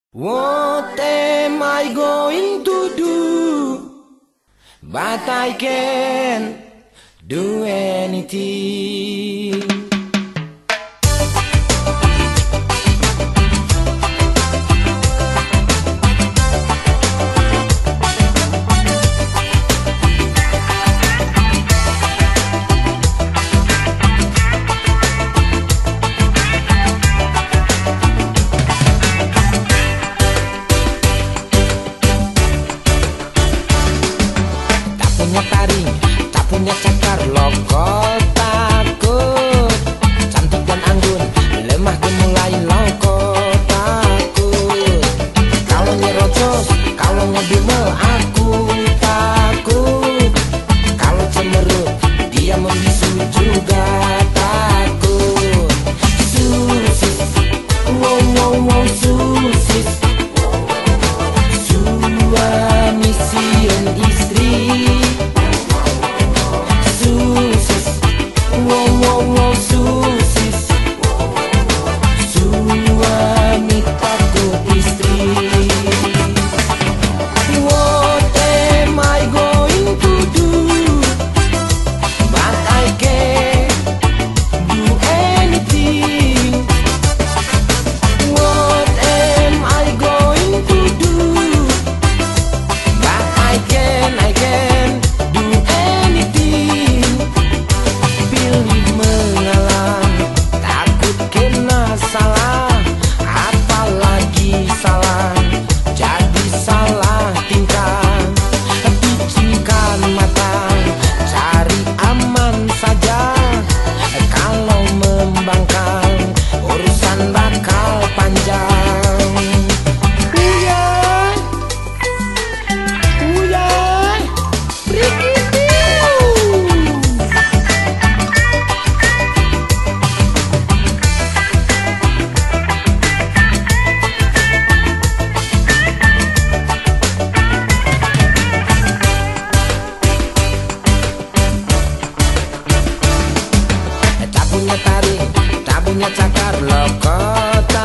What am I going to do? But I can't do anything. Taring, tak punya cakar, lokot takut. Cantik dan anggun, lemah gemulai, lokot takut. Kalau nyerocos, kalau ngedumel, aku takut. Kalau cemberut, dia membisu juga takut. Susis, wow wow wow, susis. Suami siun istri. Susis, suami takut istri. What am I going to do? But I can't do anything. What am I going to do? But I can't do anything. Pilih mengalah, takut kena salah, apalagi salah, jadi salah tingkah. Picingkan mata, cari aman saja. Kalau membangkang, urusan bakal panjang. Uyay, uyay, tak punya taring, tak punya cakar, lokot